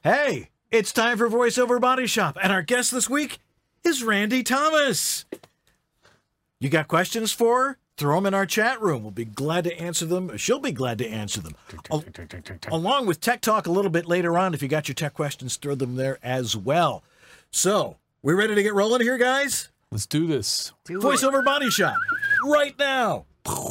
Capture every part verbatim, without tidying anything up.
Hey, it's time for VoiceOver Body Shop, and our guest this week is Randy Thomas. You got questions for her? Throw them in our chat room. We'll be glad to answer them. She'll be glad to answer them. Al- along with Tech Talk a little bit later on. If you got your tech questions, throw them there as well. So, we ready to get rolling here, guys? Let's do this. Do VoiceOver Body Shop, right now.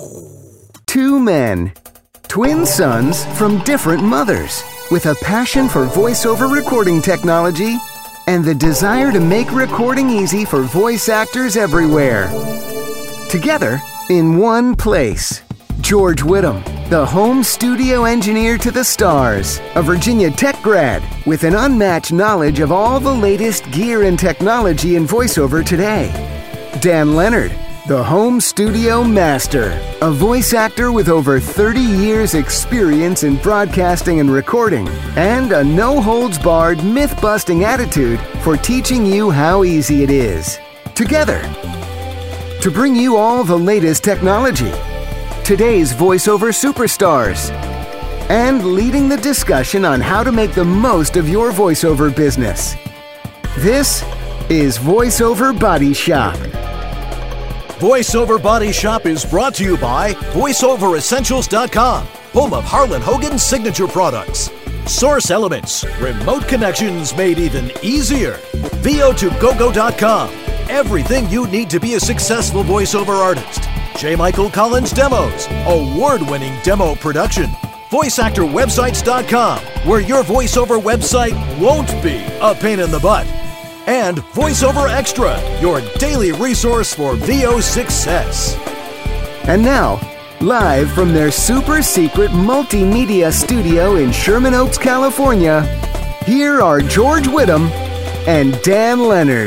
Two men, twin sons from different mothers, with a passion for voiceover recording technology and the desire to make recording easy for voice actors everywhere. Together, in one place, George Whittam, the home studio engineer to the stars, a Virginia Tech grad with an unmatched knowledge of all the latest gear and technology in voiceover today. Dan Leonard, the home studio master, a voice actor with over thirty years experience in broadcasting and recording, and a no-holds-barred myth-busting attitude for teaching you how easy it is. Together, to bring you all the latest technology, today's voiceover superstars, and leading the discussion on how to make the most of your voiceover business. This is VoiceOver Body Shop. VoiceOver Body Shop is brought to you by voice over essentials dot com, home of Harlan Hogan's signature products. Source Elements, remote connections made even easier. V O two go go dot com, everything you need to be a successful voiceover artist. J. Michael Collins Demos, award-winning demo production. voice actor websites dot com, where your voiceover website won't be a pain in the butt. And VoiceOver Extra, your daily resource for V O success. And now, live from their super secret multimedia studio in Sherman Oaks, California, here are George Whittam and Dan Leonard.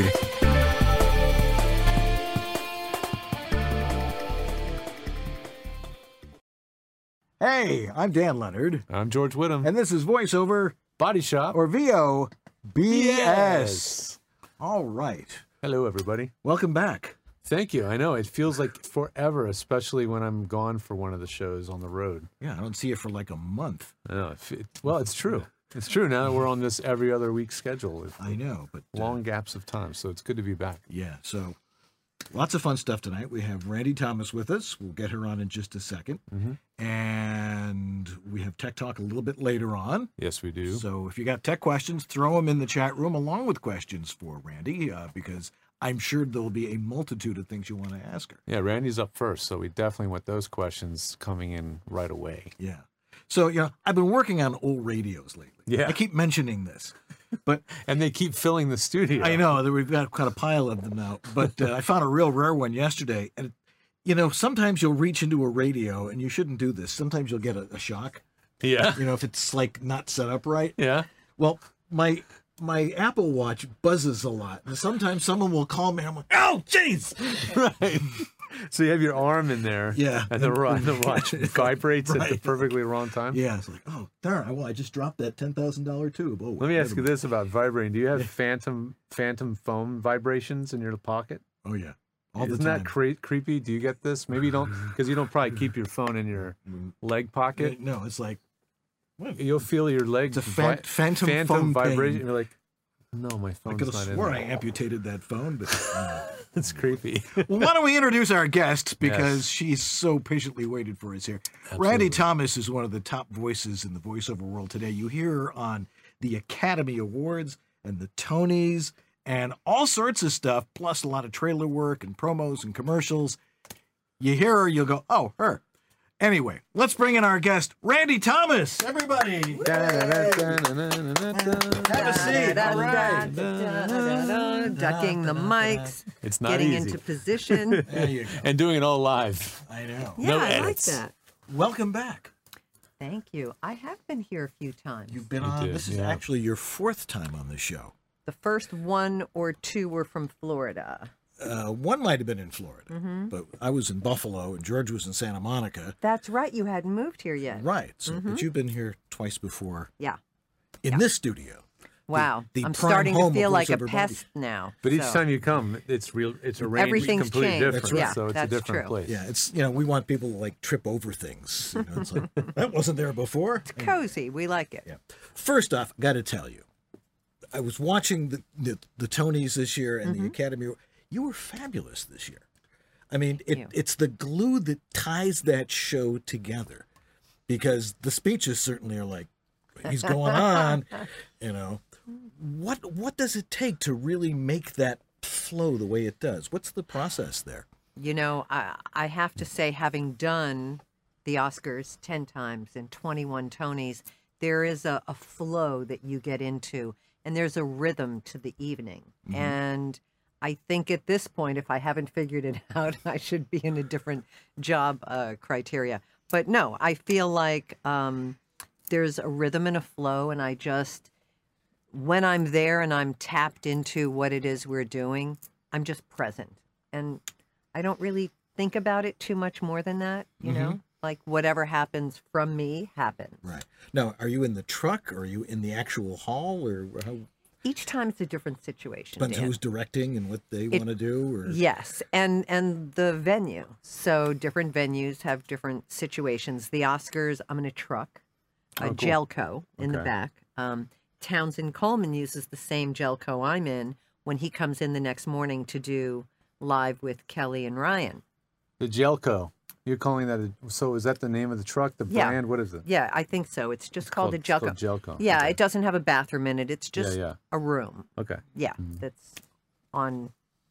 Hey, I'm Dan Leonard, I'm George Whittam. and this is VoiceOver, Body Shop. or V O B S. All right. Hello, everybody. Welcome back. Thank you. I know it feels like forever, especially when I'm gone for one of the shows on the road. Yeah, I don't see you for like a month. I know. It, fe- well, it's true. It's true. Now that we're on this every other week schedule, with I know, but uh, long gaps of time, so it's good to be back. yeah, so lots of fun stuff tonight. We have Randy Thomas with us. We'll get her on in just a second. And we have Tech Talk a little bit later on. Yes, we do. So if you got tech questions, throw them in the chat room along with questions for Randy, uh, because I'm sure there'll be a multitude of things you want to ask her. Yeah, Randy's up first, so we definitely want those questions coming in right away. Yeah. So, you know, I've been working on old radios lately. Yeah. I keep mentioning this, but And they keep filling the studio. I know that we've got quite a pile of them now, but uh, I found a real rare one yesterday. And, you know, sometimes you'll reach into a radio, and you shouldn't do this. Sometimes you'll get a, a shock, Yeah. you know, if it's like not set up right. Yeah. Well, my my Apple Watch buzzes a lot. And sometimes someone will call me, and I'm like, oh, jeez. Right. So you have your arm in there. Yeah. And the, ro- the watch vibrates at the Right. perfectly wrong time. Yeah, it's like, oh, darn, well, I just dropped that ten thousand dollars tube. Oh, Let me ask you this. this about vibrating. Do you have phantom phantom phone vibrations in your pocket? Oh, yeah. All Isn't the time. that cre- creepy? Do you get this? Maybe you don't, because you don't probably keep your phone in your leg pocket. No, it's like, what? You'll feel your legs It's a fan- vi- phantom phone phantom vibration. pain. You're like, no, my I phone's could have not in swore there. I amputated that phone, but uh, It's creepy. well, why don't we introduce our guest, because Yes. she's so patiently waited for us here. Randy Thomas is one of the top voices in the voiceover world today. You hear her on the Academy Awards and the Tonys and all sorts of stuff, plus a lot of trailer work and promos and commercials. You hear her, you'll go, oh, her. Anyway, let's bring in our guest, Randy Thomas. Everybody, have a seat. All right. Ducking the mics, It's not getting easy. into position. There you go. And doing it all live. I know. Yeah, No I edits. like that. Welcome back. Thank you. I have been here a few times. You've been You on. did, This is yeah. actually your fourth time on the show. The first one or two were from Florida. Uh, one might have been in Florida, Mm-hmm. but I was in Buffalo and George was in Santa Monica. That's right. You hadn't moved here yet. Right. So, but you've been here twice before Yeah. in this studio. Wow. the I'm prime starting to home of feel like a voiceover body. pest now. But each so. time you come, it's real. It's arranged Everything's completely changed. different. That's right. So it's Yeah, a that's different true. place. Yeah, it's, you know, we want people to like trip over things. You know, it's like, that wasn't there before. Cozy. We like it. Yeah. First off, got to tell you, I was watching the, the, the Tonys this year and Mm-hmm. the Academy. You were fabulous this year. I mean, it, you. it's the glue that ties that show together, because the speeches certainly are like, he's going on, you know. What what does it take to really make that flow the way it does? What's the process there? You know, I, I have to say, having done the Oscars ten times and twenty-one Tonys, there is a, a flow that you get into, and there's a rhythm to the evening. And I think at this point, if I haven't figured it out, I should be in a different job uh, criteria. But no, I feel like um, there's a rhythm and a flow, and I just, when I'm there and I'm tapped into what it is we're doing, I'm just present. And I don't really think about it too much more than that, you know? Like whatever happens from me happens. Right. Now, are you in the truck, or are you in the actual hall, or how? Each time it's a different situation. Depends Dan. who's directing and what they want to do, or Yes, and and the venue. So different venues have different situations. The Oscars, I'm in a truck, a Oh, cool. Gelco in the Okay. back. Um, Townsend Coleman uses the same Gelco I'm in when he comes in the next morning to do live with Kelly and Ryan. The Gelco. You're calling that, a, so is that the name of the truck, the Yeah. brand? What is it? Yeah, I think so. It's just called, called- a Gelco. it's called Gelco. Yeah, Okay. it doesn't have a bathroom in it. It's just yeah. a room. Okay. Yeah, that's on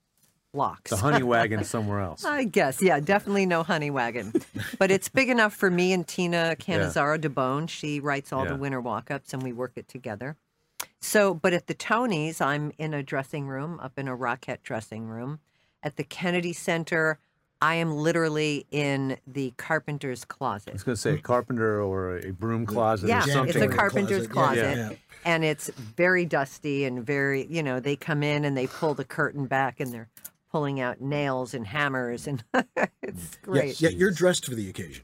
locks. The honey wagon somewhere else. I guess, yeah, definitely no honey wagon. But it's big enough for me and Tina Canizaro DeBone. She writes all Yeah. the winter walk-ups, and we work it together. So, but at the Tonys, I'm in a dressing room, up in a Rockette dressing room. At the Kennedy Center, I am literally in the carpenter's I closet. was going to say a carpenter or a broom closet Yeah, or something. it's a Janitor carpenter's closet. closet, Yeah, yeah. and it's very dusty and very, you know, they come in and they pull the curtain back and they're pulling out nails and hammers, and it's great. Yeah, yeah, you're dressed for the occasion.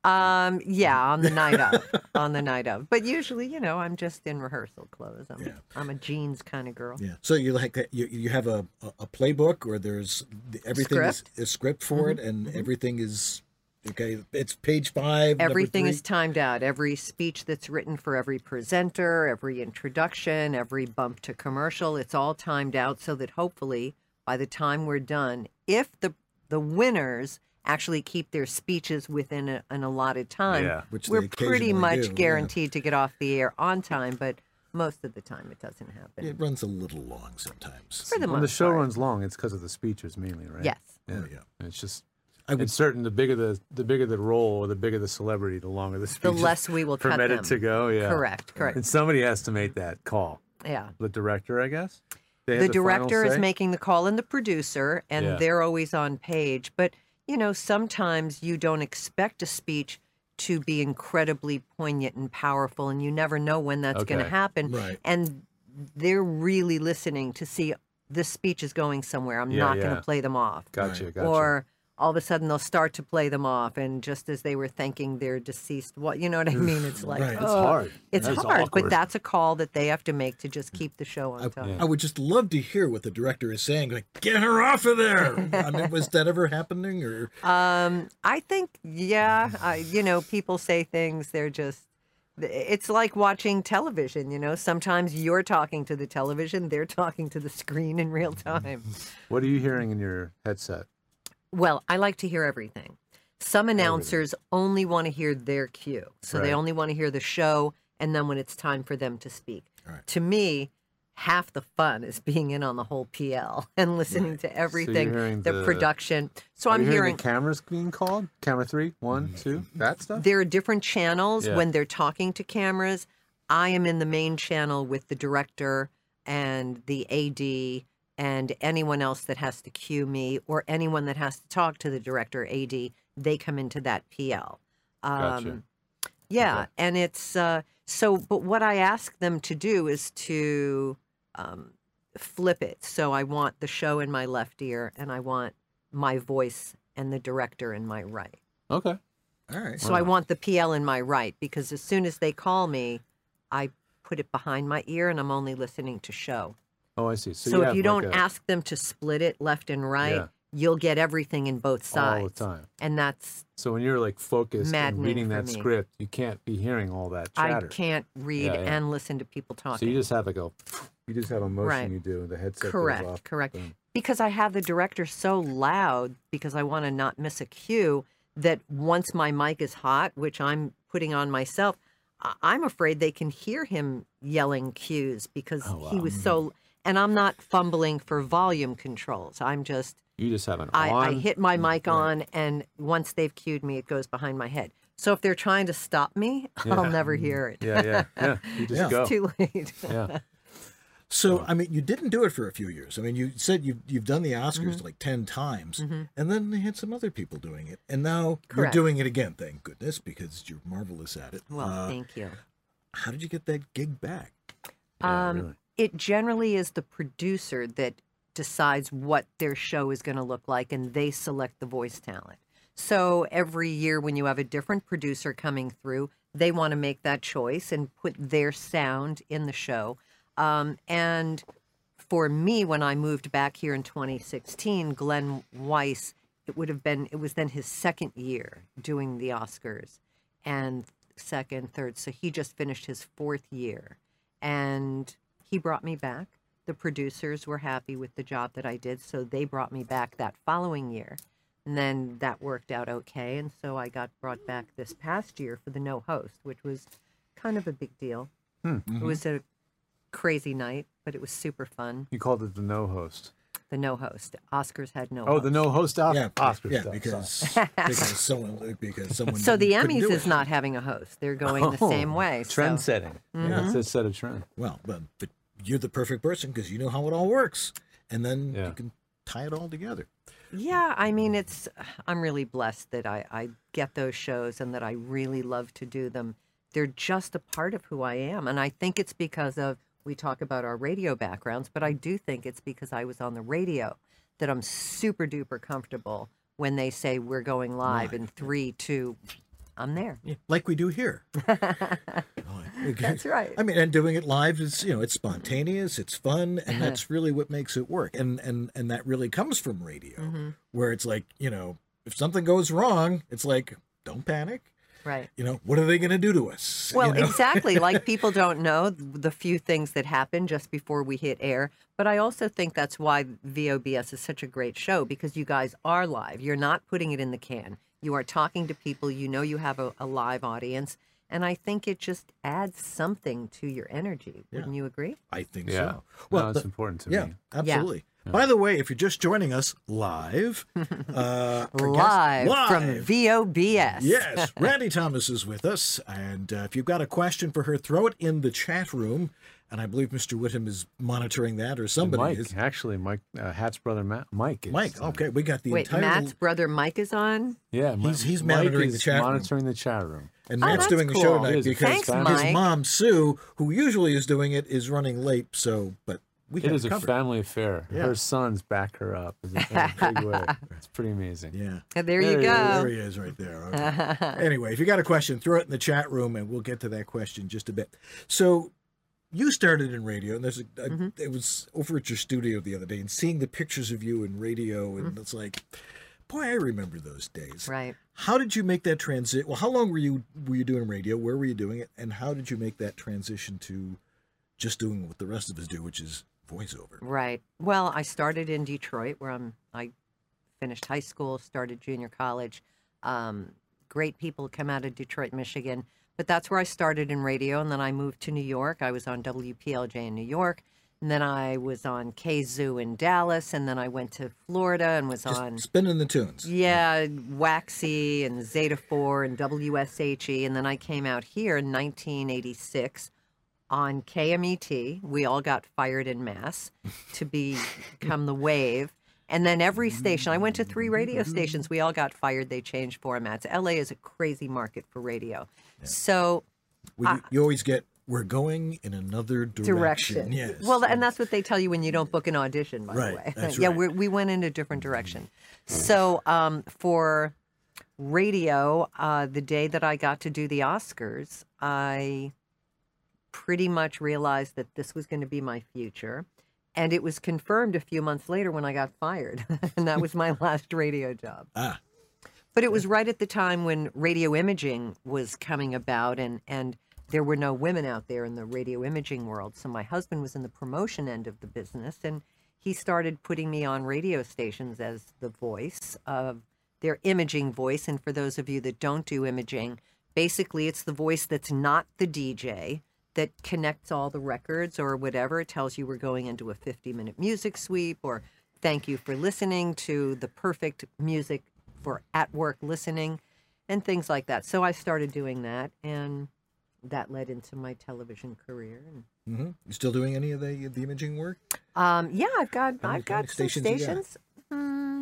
Um, yeah, on the night of, on the night of. But usually, you know, I'm just in rehearsal clothes. I'm, Yeah. I'm a jeans kind of girl. Yeah. So you like that? You you have a a, a playbook, or there's everything Script. is a script for it, and everything is okay. It's page five. number Everything is three. timed out. Every speech that's written for every presenter, every introduction, every bump to commercial, it's all timed out so that hopefully by the time we're done, if the the winners actually keep their speeches within a, an allotted time, Yeah. Which they we're pretty occasionally much do, yeah. guaranteed to get off the air on time, but most of the time it doesn't happen. It runs a little long sometimes. For the When the most show part. runs long, it's because of the speeches mainly, right? Yes. Yeah. Oh, yeah. And it's just, I would- it's certain the bigger the the bigger the role or the bigger the celebrity, the longer the speech. The is less we will cut permitted them. to go. Yeah. Correct, correct. And somebody has to make that call. Yeah. The director, I guess. They have The final director is say? making the call and the producer, and Yeah. they're always on page. But, you know, sometimes you don't expect a speech to be incredibly poignant and powerful, and you never know when that's going to Okay. happen. Right. And they're really listening to see this speech is going somewhere. I'm Yeah, not going yeah. to play them off. Gotcha. Right. Gotcha. Or all of a sudden they'll start to play them off, and just as they were thanking their deceased, what you know what I mean? It's like Right. It's oh, hard. It's That's hard, awkward. but that's a call that they have to make to just keep the show on I, top. I would just love to hear what the director is saying. Like, get her off of there. I mean, was that ever happening? Or Um, I think, yeah, I, you know, people say things, they're just, it's like watching television, you know, sometimes you're talking to the television, they're talking to the screen in real time. What are you hearing in your headset? Well, I like to hear everything. Some announcers only want to hear their cue. So they Right. only want to hear the show, and then when it's time for them to speak. Right. To me, half the fun is being in on the whole P L and listening to everything, hearing the, the- production. So Are I'm you hearing, hearing the cameras being called? Camera three, one, two, that stuff? there are different channels Yeah. when they're talking to cameras. I am in the main channel with the director and the A D and anyone else that has to cue me, or anyone that has to talk to the director, A D. They come into that P L. Um, Gotcha. Yeah, Okay. and it's uh, so. But what I ask them to do is to um, flip it. So I want the show in my left ear, and I want my voice and the director in my right. Okay. all right. So I want the P L in my right, because as soon as they call me, I put it behind my ear and I'm only listening to show. Oh, I see. So, So, if have you don't like a- ask them to split it left and right, Yeah. you'll get everything in both sides. all the time. And that's, So when you're like focused and Maddening reading for that me. script, you can't be hearing all that chatter. I can't read Yeah, yeah. and listen to people So talking. you just have like a You just have a motion Right. you do, and the headset Correct, goes off. correct. Boom. Because I have the director so loud because I want to not miss a cue that once my mic is hot, which I'm putting on myself, I- I'm afraid they can hear him yelling cues because he was so. And I'm not fumbling for volume controls. I'm just. You just have an I, on. I hit my mic on, and once they've cued me, it goes behind my head. So if they're trying to stop me, I'll Yeah. never hear it. Yeah, yeah, yeah. You just Yeah. go. It's too late. Yeah. So, I mean, you didn't do it for a few years. I mean, you said you've, you've done the Oscars Mm-hmm. like ten times, and then they had some other people doing it. And now Correct. you're doing it again, thank goodness, because you're marvelous at it. Well, Uh, thank you. how did you get that gig back? Yeah, Um, really. It generally is the producer that decides what their show is going to look like, and they select the voice talent. So every year when you have a different producer coming through, they want to make that choice and put their sound in the show. Um, and for me, when I moved back here in twenty sixteen, Glenn Weiss, it would have been, it was then his second year doing the Oscars, and second, third. So he just finished his fourth year. And he brought me back. The producers were happy with the job that I did, so they brought me back that following year. And then that worked out okay, and so I got brought back this past year for the no host, which was kind of a big deal. It was a crazy night, but it was super fun. You called it the no host. The no host. Oscars had no Oh, host. the no host Os- Yeah, Oscar yeah, stuff. because Sorry. because someone because someone. So the couldn't Emmys do is it. not having a host. They're going the Oh, same way. so- Trend setting. Mm-hmm. Yeah, it's a set of trend. Well, but, but you're the perfect person because you know how it all works, and then Yeah. you can tie it all together. Yeah, I mean, it's, I'm really blessed that I, I get those shows and that I really love to do them. They're just a part of who I am. And I think it's because of, we talk about our radio backgrounds, but I do think it's because I was on the radio that I'm super duper comfortable when they say we're going live in three, two, I'm there. Yeah, like we do here. That's right. I mean, and doing it live is, you know, it's spontaneous, it's fun, and that's really what makes it work. And and and that really comes from radio, Mm-hmm. where it's like, you know, if something goes wrong, it's like, don't panic. Right. You know, what are they going to do to us? Well, you know? exactly. Like people don't know the few things that happen just before we hit air. But I also think that's why V O B S is such a great show, because you guys are live. You're not putting it in the can. You are talking to people. You know you have a, a live audience. And I think it just adds something to your energy. Wouldn't you agree? I think Yeah. so. no, it's the- important to yeah, me. absolutely. By the way, if you're just joining us live, uh, our guest- Live, from live. V O B S. Yes, Randy Thomas is with us, and uh, if you've got a question for her, throw it in the chat room. And I believe Mister Whittam is monitoring that, or somebody Mike, is. actually, Mike, uh, Hat's brother, Matt, Mike. Is, Mike, uh, okay, we got the Wait, entire. Matt's brother Mike is on? Yeah, He's- Mi- he's Mike monitoring the is chat room. monitoring the chat room. And Oh, Matt's that's doing the show cool. tonight It is. because Thanks, his Mike. mom Sue, who usually is doing it, is running late. So, but we It have is a covered. family affair. Yeah. Her sons back her up in a big way. It's pretty amazing. Yeah. And there, you There he is. go. There he is right there. Okay. Anyway, if you got a question, throw it in the chat room and we'll get to that question in just a bit. So you started in radio, and there's a, a Mm-hmm. it was over at your studio the other day and seeing the pictures of you in radio, and Mm-hmm. it's like, boy, I remember those days. Right. How did you make that transition? Well, how long were you were you doing radio? Where were you doing it? And how did you make that transition to just doing what the rest of us do, which is voiceover? Right. Well, I started in Detroit, where I'm. I finished high school, started junior college. Um, great people come out of Detroit, Michigan, but that's where I started in radio. And then I moved to New York. I was on W P L J in New York, and then I was on K Z U in Dallas, and then I went to Florida and was Just on. spinning the tunes. Yeah, Waxy and Zeta four and W S H E. And then I came out here in nineteen eighty-six on K M E T. We all got fired in mass to be, become the wave. And then every station, I went to three radio stations. We all got fired. They changed formats. L A is a crazy market for radio. So Well, you, you always get, we're going in another direction. direction. Yes. Well, and that's what they tell you when you don't book an audition, by Right, the way. that's yeah, right. we're, we went in a different direction. So um, for radio, uh, the day that I got to do the Oscars, I pretty much realized that this was going to be my future. And it was confirmed a few months later when I got fired. And that was my last radio job. Ah. But it was right at the time when radio imaging was coming about, and, and there were no women out there in the radio imaging world. So my husband was in the promotion end of the business, and he started putting me on radio stations as the voice of their imaging voice. And for those of you that don't do imaging, basically it's the voice that's not the D J that connects all the records or whatever. It tells you we're going into a fifty minute music sweep, or thank you for listening to the perfect music for at work listening and things like that. So I started doing that, and that led into my television career. And, Mm-hmm. You still doing any of the the imaging work? um, yeah, I've got How many- I've how many got some stations you got? stations. Hmm,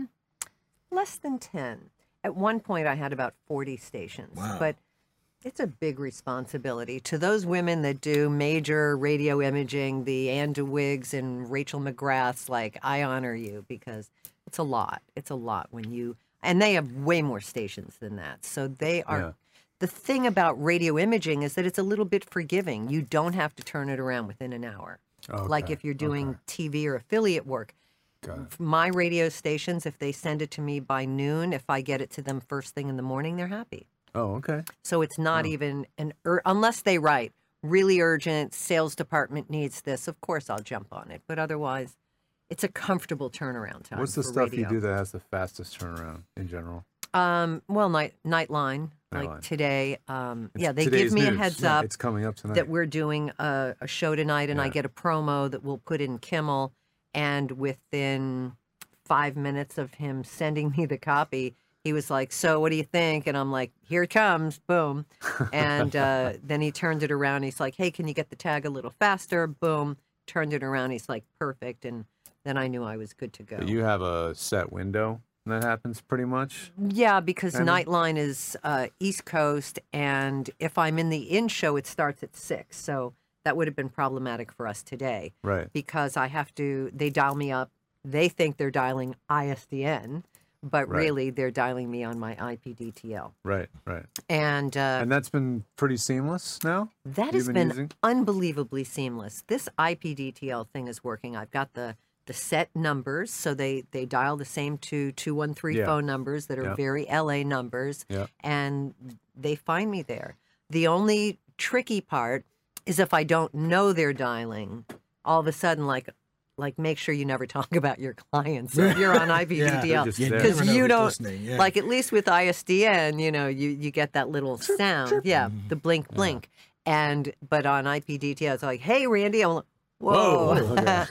less than ten. At one point, I had about forty stations, Wow. but it's a big responsibility. To those women that do major radio imaging, the Ann DeWiggs and Rachel McGraths, like, I honor you, because it's a lot. It's a lot when you, and they have way more stations than that. So they are, Yeah. the thing about radio imaging is that it's a little bit forgiving. You don't have to turn it around within an hour. Like Okay, if you're doing okay. T V or affiliate work. Got it. My radio stations, if they send it to me by noon, if I get it to them first thing in the morning, they're happy. Oh, okay. So it's not even an ur- unless they write really urgent, sales department needs this. Of course, I'll jump on it, but otherwise, it's a comfortable turnaround time. What's the for stuff radio. you do that has the fastest turnaround in general? Um, well, night Nightline, like Nightline. today. Um, It's yeah, they give today's me a news. heads Yeah, up It's coming up tonight. that we're doing a, a show tonight, and I Yeah. get a promo that we'll put in Kimmel, and within five minutes of him sending me the copy, he was like, "So what do you think?" And I'm like, "Here it comes, boom." And uh, then he turned it around. He's like, "Hey, can you get the tag a little faster?" Boom, turned it around. He's like, "Perfect." And then I knew I was good to go. But you have a set window that happens pretty much. Yeah, because Kind of? Nightline is uh, East Coast, and if I'm in the in show, it starts at six. So that would have been problematic for us today. Right. Because I have to, they dial me up. They think they're dialing I S D N, but Right. really they're dialing me on my I P D T L. Right. Right. And, uh, And that's been pretty seamless now. that you've has been been using? unbelievably seamless. This I P D T L thing is working. I've got the the set numbers, so they they dial the same two two one three Yeah. phone numbers that are Yeah. very L A numbers, Yeah. and they find me there. The only tricky part is if I don't know they're dialing, all of a sudden, like like make sure you never talk about your clients if you're on I P D T Yeah, L, they're just You there. never because know you who's don't listening, yeah. like, at least with I S D N, you know, you you get that little sound, yeah, Mm-hmm. the blink blink, and but on I P D T L, it's like, "Hey, Randy," I'm like, Whoa, whoa. okay.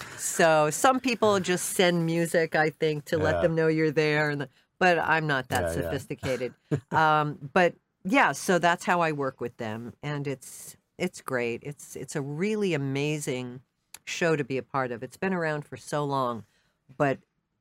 So some people just send music, I think, to let Yeah. them know you're there, and the, but I'm not that Yeah, yeah. sophisticated. um, but yeah, so that's how I work with them, and it's it's great. It's it's a really amazing show to be a part of. It's been around for so long, but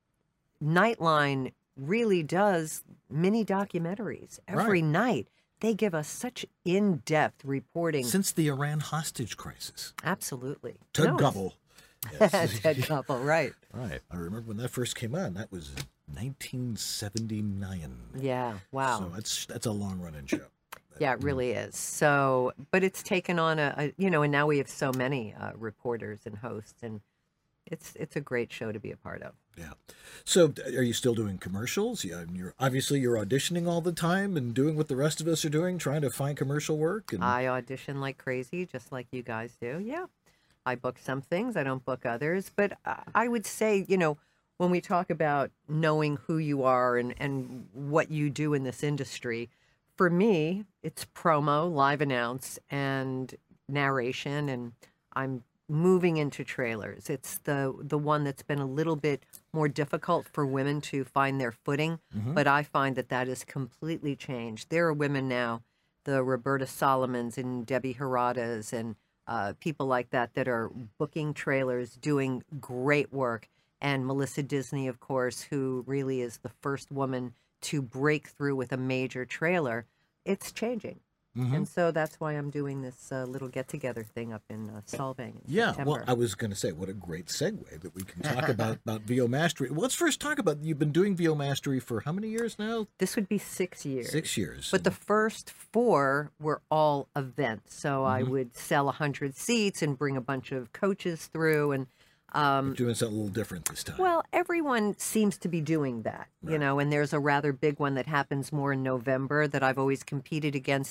Nightline really does mini documentaries every Right. night. They give us such in-depth reporting. Since the Iran hostage crisis, Absolutely. Ted No, it's- Gubble. Yes. Ted Couple, right. Right. I remember when that first came on. That was nineteen seventy-nine. Yeah, wow. So that's that's a long running show. Yeah, it really is. So, but it's taken on a, a you know, and now we have so many uh, reporters and hosts, and it's it's a great show to be a part of. Yeah. So are you still doing commercials? Yeah, and you're obviously you're auditioning all the time and doing what the rest of us are doing, trying to find commercial work. And I audition like crazy, just like you guys do. Yeah, I book some things, I don't book others, but I- I would say, you know, when we talk about knowing who you are and and what you do in this industry, for me, it's promo, live announce, and narration, and I'm moving into trailers. It's the the one that's been a little bit more difficult for women to find their footing, but I find that that has completely changed. There are women now, the Roberta Solomons and Debbie Haradas and uh, people like that that are booking trailers, doing great work. And Melissa Disney, of course, who really is the first woman to break through with a major trailer. It's changing. And so that's why I'm doing this uh, little get-together thing up in uh, Solvang in yeah, September. well, I was going to say, what a great segue that we can talk about about V O Mastery. Well, let's first talk about you've been doing V O Mastery for how many years now? This would be six years. Six years. But the first four were all events. So I would sell one hundred seats and bring a bunch of coaches through. And You're doing something a little different this time. well, everyone seems to be doing that, you know, and there's a rather big one that happens more in November that I've always competed against. And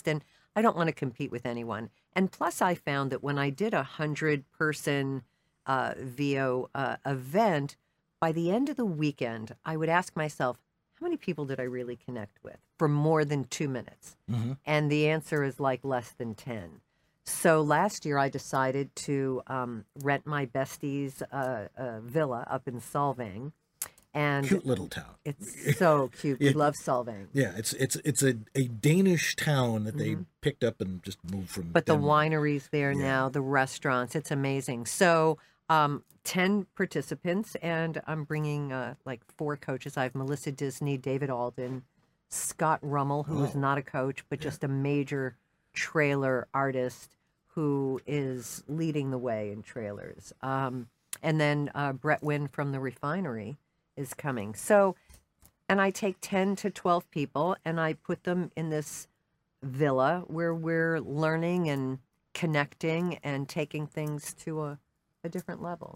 I don't want to compete with anyone. And plus, I found that when I did a hundred-person uh, V O uh, event, by the end of the weekend, I would ask myself, how many people did I really connect with for more than two minutes? Mm-hmm. And the answer is like less than ten. So last year, I decided to um, rent my bestie's uh, uh, villa up in Solvang. And Cute little town. it's so cute. We Yeah. love Solvang. Yeah, it's it's it's a, a Danish town that they picked up and just moved from. But the Denmark. wineries there Yeah. now, the restaurants, it's amazing. So um, ten participants, and I'm bringing uh, like four coaches. I have Melissa Disney, David Alden, Scott Rummel, who is Oh. not a coach, but just a major trailer artist who is leading the way in trailers. Um, and then uh, Brett Wynn from the Refinery is coming. So, and I take ten to twelve people and I put them in this villa where we're learning and connecting and taking things to a, a different level.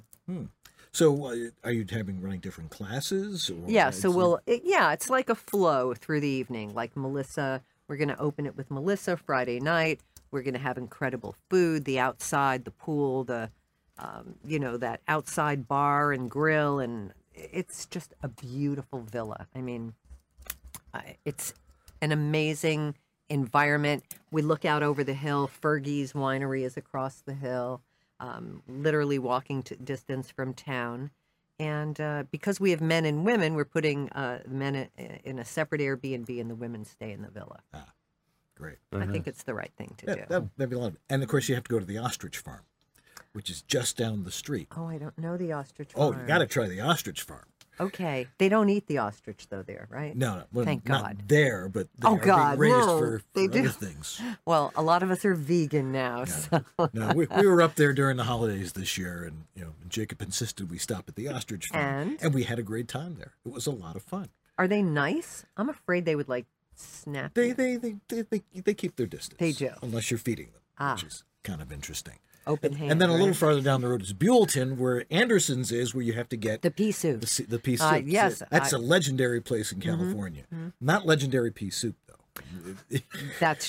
So, uh, are you having running different classes? Or Yeah, it's so like- we'll, it, yeah, it's like a flow through the evening. Like Melissa, we're going to open it with Melissa Friday night. We're going to have incredible food, the outside, the pool, the, um, you know, that outside bar and grill. And it's just a beautiful villa. I mean, I, it's an amazing environment. We look out over the hill. Fergie's Winery is across the hill, um, literally walking to distance from town. And uh, because we have men and women, we're putting uh, men in, in a separate Airbnb and the women stay in the villa. Great. I think it's the right thing to Yeah, do. that, that'd be a lot of, and of course, you have to go to the ostrich farm, which is just down the street. Oh, I don't know the ostrich Oh, farm. you got to try the ostrich farm. Okay. They don't eat the ostrich, though, there, right? No, no well, Thank not God. there, but they Oh, are God, being raised no, for, they for do. other things. Well, a lot of us are vegan now, so. No, we, we were up there during the holidays this year, and you know, Jacob insisted we stop at the ostrich farm, And? we had a great time there. It was a lot of fun. Are they nice? I'm afraid they would, like, snap They you. they they they, they, they keep their distance. They do. unless you're feeding them, Ah. which is kind of interesting. Open hand, And then a little right? farther down the road is Buellton, where Anderson's is, where you have to get The pea soup. the, se- the pea soup. Uh, yes, That's I- a legendary place in California. Not legendary pea soup, though. That's,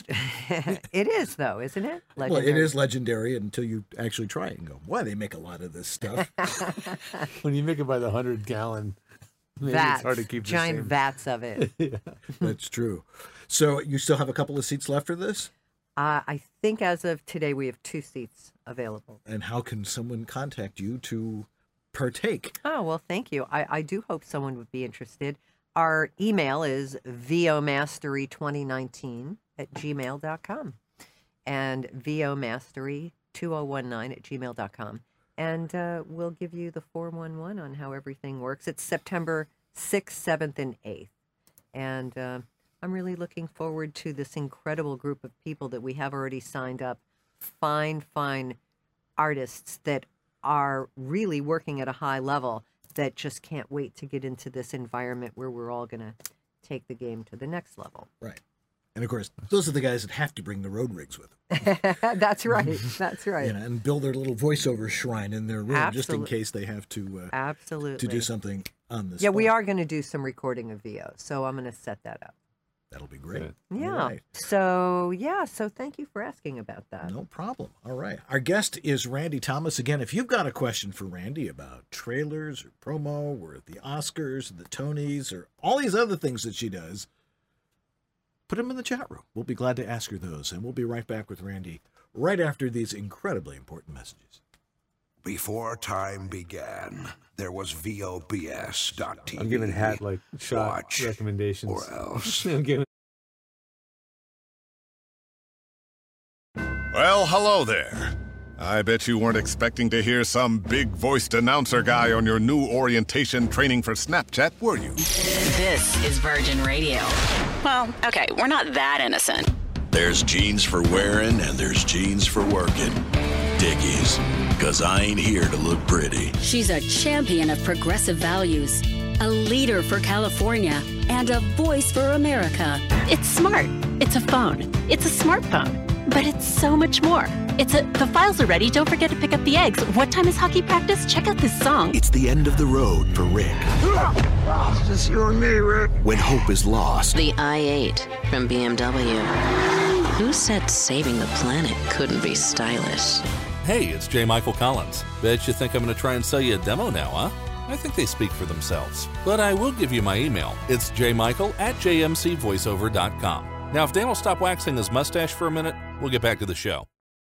it is, though, isn't it? Well, it Legendary. is legendary until you actually try it and go, boy, they make a lot of this stuff. When you make it by the hundred gallon, maybe Vats, it's hard to keep the giant same. vats of it. That's true. So you still have a couple of seats left for this? Uh, I think as of today, we have two seats available. And how can someone contact you to partake? Oh, well, thank you. I, I do hope someone would be interested. Our email is vomastery twenty nineteen at gmail dot com and vomastery two thousand nineteen at gmail dot com. And uh, we'll give you the four one one on how everything works. It's September sixth, seventh, and eighth. And uh, I'm really looking forward to this incredible group of people that we have already signed up. Fine, fine artists that are really working at a high level that just can't wait to get into this environment where we're all going to take the game to the next level. Right. And of course, those are the guys that have to bring the road rigs with them. That's right. That's right. You know, and build their little voiceover shrine in their room just in Absolute- case they have to uh, Absolutely. to do something on the Yeah, we spot. are going to do some recording of V O, so I'm going to set that up. That'll be great. Good. Yeah. All right. So, yeah, so thank you for asking about that. No problem. All right. Our guest is Randy Thomas. Again, if you've got a question for Randy about trailers or promo or the Oscars, the Tonys, or all these other things that she does, put them in the chat room. We'll be glad to ask her those. And we'll be right back with Randy right after these incredibly important messages. Before time began, there was V O B S dot T V. I'm giving Hat like shot Watch recommendations. or else. I'm giving Well, hello there. I bet you weren't expecting to hear some big-voiced announcer guy on your new orientation training for Snapchat, were you? This is Virgin Radio. Well, okay, we're not that innocent. There's jeans for wearing and there's jeans for working. Dickies, because I ain't here to look pretty. She's a champion of progressive values, a leader for California, and a voice for America. It's smart. It's a phone. It's a smartphone. But it's so much more. It's a, the files are ready. Don't forget to pick up the eggs. What time is hockey practice? Check out this song. It's the end of the road for Rick. It's just you and me, Rick. When hope is lost, The i eight from B M W. Who said saving the planet couldn't be stylish? Hey, it's J. Michael Collins. Bet you think I'm going to try and sell you a demo now, huh? I think they speak for themselves. But I will give you my email. It's jmichael at j m c voiceover dot com. Now, if Dan will stop waxing his mustache for a minute, we'll get back to the show.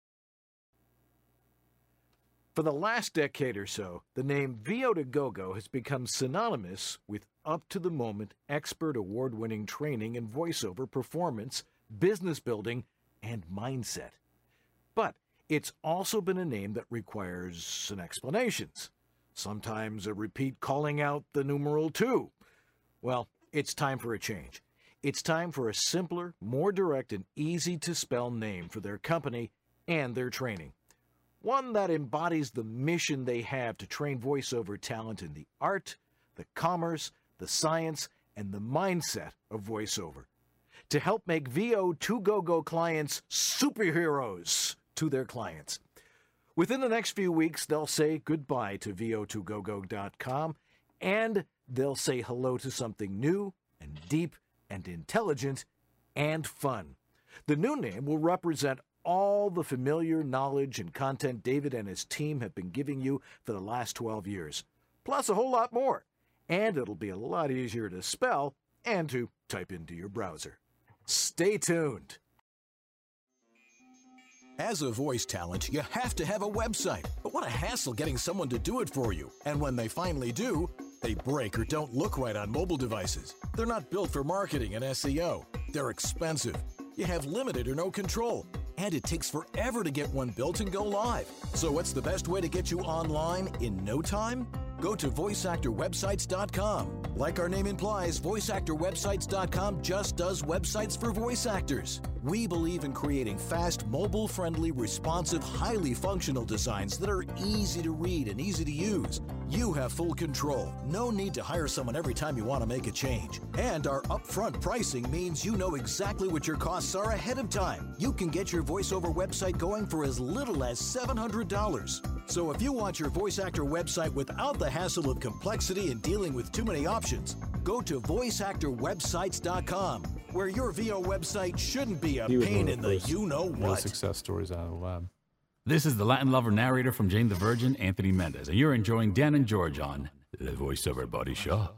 For the last decade or so, the name V O two Go Go has become synonymous with up-to-the-moment, expert award-winning training in voiceover performance, business building, and mindset. But it's also been a name that requires some explanations. Sometimes a repeat calling out the numeral two. Well, it's time for a change. It's time for a simpler, more direct, and easy-to-spell name for their company and their training. One that embodies the mission they have to train voiceover talent in the art, the commerce, the science, and the mindset of voiceover, to help make V O two Go Go clients superheroes to their clients. Within the next few weeks, they'll say goodbye to V O two go go dot com, and they'll say hello to something new and deep and intelligent and fun. The new name will represent all the familiar knowledge and content David and his team have been giving you for the last twelve years, plus a whole lot more. And it'll be a lot easier to spell and to type into your browser. Stay tuned. As a voice talent, you have to have a website. But what a hassle getting someone to do it for you. And when they finally do, they break or don't look right on mobile devices. They're not built for marketing and S E O. They're expensive. You have limited or no control. And it takes forever to get one built and go live. So what's the best way to get you online in no time? Go to voice actor websites dot com. Like our name implies, voice actor websites dot com just does websites for voice actors. We believe in creating fast, mobile-friendly, responsive, highly functional designs that are easy to read and easy to use. You have full control. No need to hire someone every time you want to make a change. And our upfront pricing means you know exactly what your costs are ahead of time. You can get your voiceover website going for as little as seven hundred dollars. So if you want your voice actor website without the hassle of complexity and dealing with too many options, go to voice actor websites dot com, where your V O website shouldn't be a He was pain one in of the those you-know-what. real success stories out of the lab. This is the Latin lover narrator from Jane the Virgin, Anthony Mendez, and you're enjoying Dan and George on the VoiceOver Body Shop.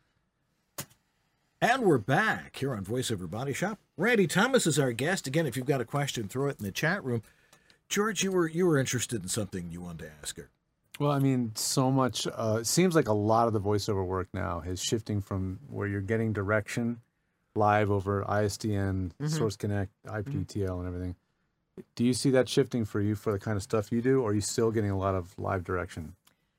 And we're back here on VoiceOver Body Shop. Randy Thomas is our guest. Again, if you've got a question, throw it in the chat room. George, you were you were interested in something you wanted to ask her. Well, I mean, so much. Uh, it seems like a lot of the voiceover work now is shifting from where you're getting direction live over I S D N, Mhm. Source Connect, I P T L, and everything. Do you see that shifting for you for the kind of stuff you do, or are you still getting a lot of live direction?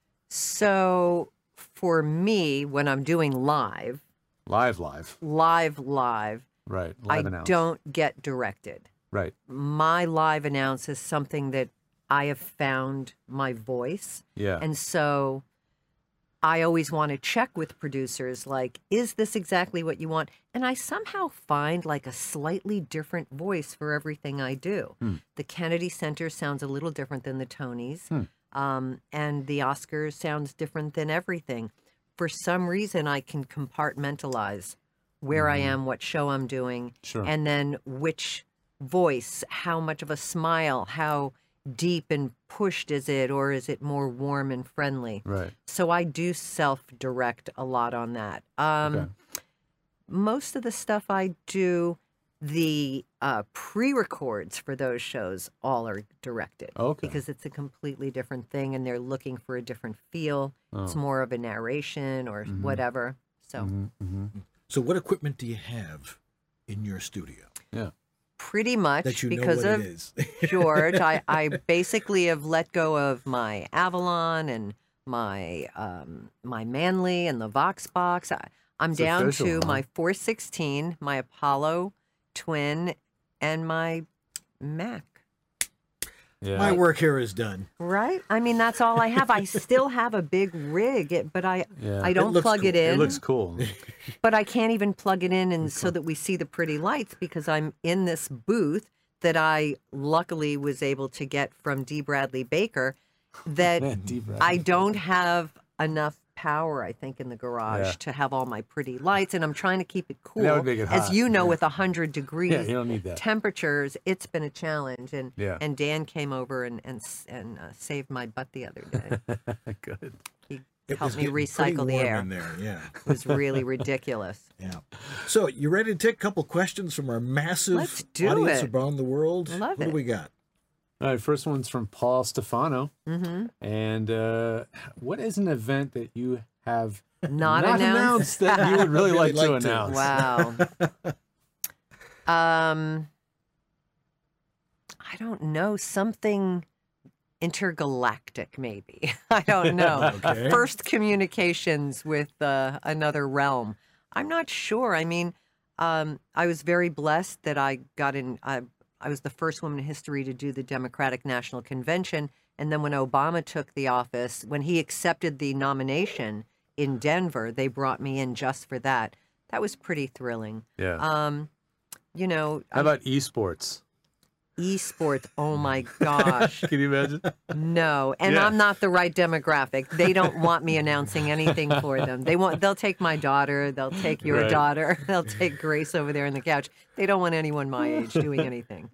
So for me, when I'm doing live, Live, live. live, live, Right. I Live announce. don't get directed. Right. My live announce is something that I have found my voice. Yeah. And so I always want to check with producers, like, is this exactly what you want? And I somehow find like a slightly different voice for everything I do. Hmm. The Kennedy Center sounds a little different than the Tonys. Hmm. Um, and the Oscars sounds different than everything. For some reason, I can compartmentalize where I am, what show I'm doing, Sure. and then which voice, how much of a smile, how deep and pushed is it, or is it more warm and friendly? Right. So I do self-direct a lot on that. Um, Okay. Most of the stuff I do, the uh, pre-records for those shows all are directed. Okay. Because it's a completely different thing, and they're looking for a different feel. It's Oh. more of a narration or Mhm. whatever. So So what equipment do you have in your studio? Yeah. pretty much That you know because what it of is. George, I, I basically have let go of my Avalon and my um, my Manley and the Vox Box. I, I'm It's down official, to huh? my four sixteen, my Apollo Twin, and my Mac. Yeah. My work here is done. Right? I mean, that's all I have. I still have a big rig, it- but I Yeah. I It don't looks plug cool. it in. It looks cool. But I can't even plug it in and so that we see the pretty lights because I'm in this booth that I luckily was able to get from D. Bradley Baker that Man, D. Bradley I don't have enough power, I think, in the garage Yeah. to have all my pretty lights, and I'm trying to keep it cool. That would make it As hot, you know, yeah. with one hundred degrees Yeah, you don't need that. temperatures, it's been a challenge. And Yeah. and Dan came over and and, s- and uh, saved my butt the other day. Good. He It helped was me getting pretty recycle the warm air. in there, yeah. It was really ridiculous. Yeah. So, you ready to take a couple questions from our massive Let's do audience it. around the world? Love what it. do we got? All right, first one's from Paul Stefano. Mm-hmm. And uh, what is an event that you have Not not announced? announced that you would really, Really like, to like to. announce? Wow. um, I don't know. Something intergalactic, maybe. I don't know. Okay. First communications with uh, another realm. I'm not sure. I mean, um, I was very blessed that I got in. I, I was the first woman in history to do the Democratic National Convention. And then when Obama took the office, when he accepted the nomination in Denver, they brought me in just for that. That was pretty thrilling. Yeah. Um, you know, How about esports? esports. Oh my gosh. Can you imagine? No, and Yeah. I'm not the right demographic. They don't want me announcing anything for them. They want they'll take my daughter, they'll take your Right. daughter, they'll take Grace over there on the couch. They don't want anyone my age doing anything.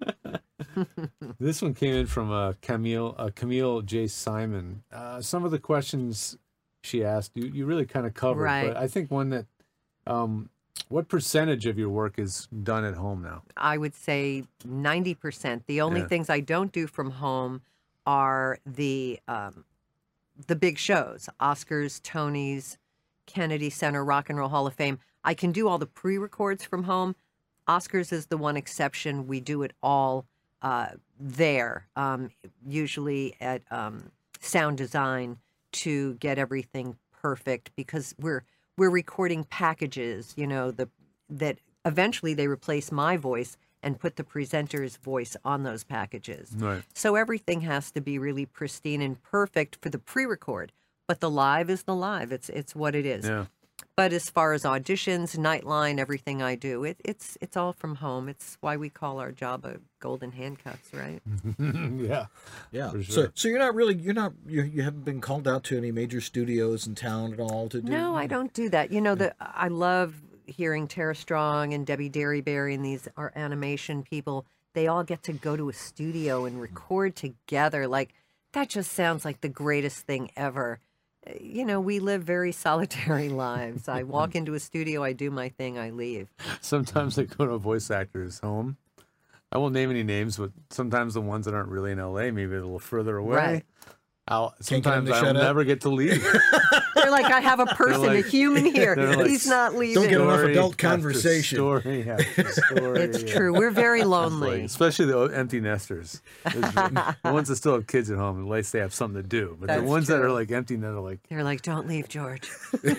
This one came in from uh, Camille uh, Camille J. Simon. Uh, some of the questions she asked, you, you really kind of covered. Right. But I think one that, um, what percentage of your work is done at home now? I would say ninety percent. The only Yeah. things I don't do from home are the um, the big shows, Oscars, Tonys, Kennedy Center, Rock and Roll Hall of Fame. I can do all the pre-records from home. Oscars is the one exception. We do it all uh, there, um, usually at um, sound design to get everything perfect because we're we're recording packages, you know, the that eventually they replace my voice and put the presenter's voice on those packages. Right. So everything has to be really pristine and perfect for the pre-record, but the live is the live. It's it's what it is. Yeah. But as far as auditions, Nightline, everything I do, it, it's it's all from home. It's why we call our job a golden handcuffs, right? Yeah. Yeah. For So, sure. so you're not really, you're not, you, you haven't been called out to any major studios in town at all to do? No, I don't do that. You know, the I love hearing Tara Strong and Debbie Derryberry and these are animation people. They all get to go to a studio and record together. Like that just sounds like the greatest thing ever. You know, we live very solitary lives. I walk into a studio, I do my thing, I leave. Sometimes I go to a voice actor's home. I won't name any names, but sometimes the ones that aren't really in L A, maybe a little further away. Right. I'll, Can't get 'em sometimes to I'll shut up? never get to leave. They're like, I have a person, like- a human here. they're like, He's not leaving. Don't get enough Story adult after conversation. Story after story. It's yeah. true. We're very It's lonely. like- especially the empty nesters. It's- the ones that still have kids at home, at least they have something to do. But That's the ones that are true. like empty, that are like, They're like, don't leave, George.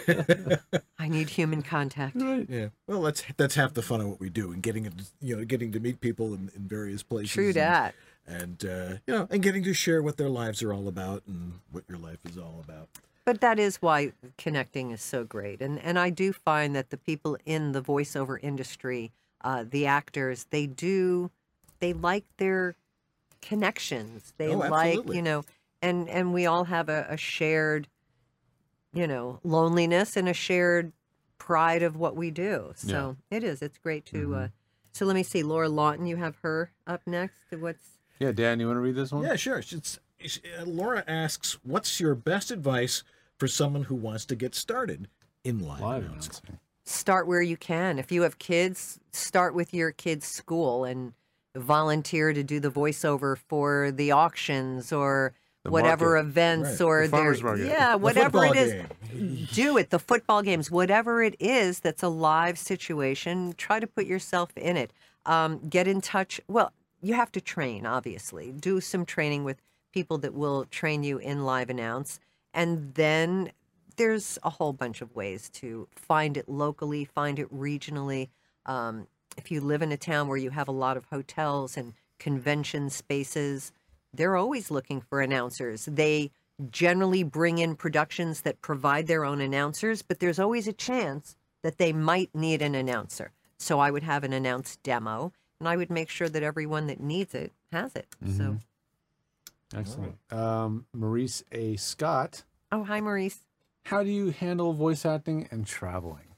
I need human contact. Yeah. Well, that's that's half the fun of what we do, and getting it, you know, getting to meet people in, in various places. True and- dat. And uh, you know, and getting to share what their lives are all about and what your life is all about. But that is why connecting is so great. And and I do find that the people in the voiceover industry, uh, the actors, they do, they like their connections. They Oh, like, absolutely. you know, and, and we all have a, a shared, you know, loneliness and a shared pride of what we do. So it is, it's great to, uh, so let me see, Laura Lawton, you have her up next. What's, yeah, Dan, you want to read this one? Yeah, sure. It's, it's, uh, Laura asks, "What's your best advice for someone who wants to get started in live, Live announcing?" announcing. start where you can. If you have kids, start with your kids' school and volunteer to do the voiceover for the auctions or The whatever market. events Right. or The their farmer's market. yeah, The whatever it football is. game. Do it. The football games, whatever it is that's a live situation, try to put yourself in it. Um, get in touch. Well, you have to train, obviously. Do some training with people that will train you in live announce. And then there's a whole bunch of ways to find it locally, find it regionally. Um, if you live in a town where you have a lot of hotels and convention spaces, they're always looking for announcers. They generally bring in productions that provide their own announcers, but there's always a chance that they might need an announcer. So I would have an announced demo, and I would make sure that everyone that needs it has it. So, Excellent. Um, Maurice A. Scott oh, hi, Maurice. how do you handle voice acting and traveling?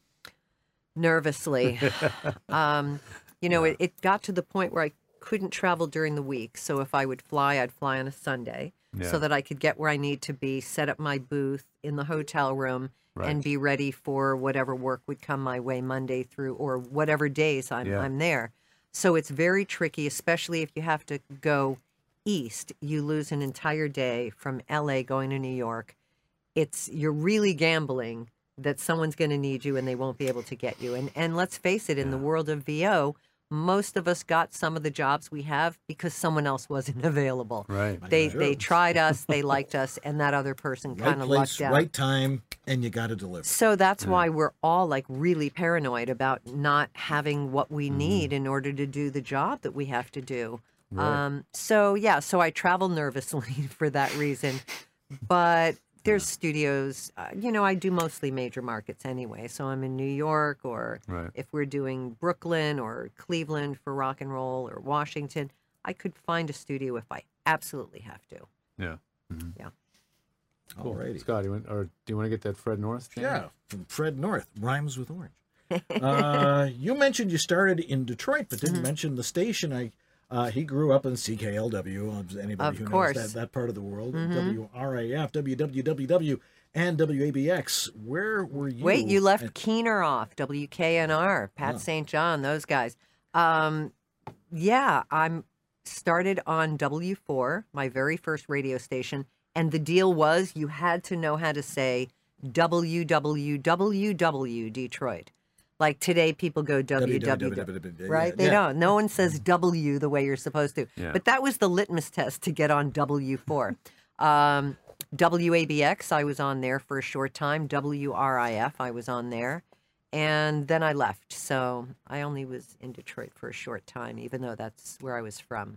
Nervously. um, you know, it, it got to the point where I couldn't travel during the week. So if I would fly, I'd fly on a Sunday Yeah. so that I could get where I need to be, set up my booth in the hotel room, Right. and be ready for whatever work would come my way Monday through or whatever days I'm, Yeah. I'm there. So it's very tricky, especially if you have to go east. You lose an entire day from L A going to New York. It's you're really gambling that someone's going to need you and they won't be able to get you. And and let's face it, in the world of V O, most of us got some of the jobs we have because someone else wasn't available. Right. They Sure. they tried us, they liked us, and that other person Right kind of place, lucked out. right time, and you got to deliver. So that's why we're all like really paranoid about not having what Mm-hmm. we need in order to do the job that we have to do. Right. Um, so yeah, so I travel nervously for that reason. But there's studios, uh, you know, I do mostly major markets anyway. So I'm in New York, or Right. if we're doing Brooklyn or Cleveland for rock and roll, or Washington, I could find a studio if I absolutely have to. Yeah. Yeah. Cool. Alrighty. Scott, you want, or do you want to get that Fred North? thing? Yeah, from Fred North. Rhymes with orange. uh, you mentioned you started in Detroit, but didn't Mhm. mention the station. I uh, he grew up in C K L W. uh, Anybody Of who course. knows that, that part of the world, Mhm. W R A F, W W W W, and W A B X. Where were you? Wait, you left at- Keener off, W K N R, Pat Oh. Saint John, those guys. Um, yeah, I'm started on W four, my very first radio station, and the deal was you had to know how to say W W W W Detroit. Like today, people go W W W, right? They yeah. don't. No one says W the way you're supposed to. Yeah. But that was the litmus test to get on W four. um, W A B X, I was on there for a short time. W R I F, I was on there. And then I left. So I only was in Detroit for a short time, even though that's where I was from.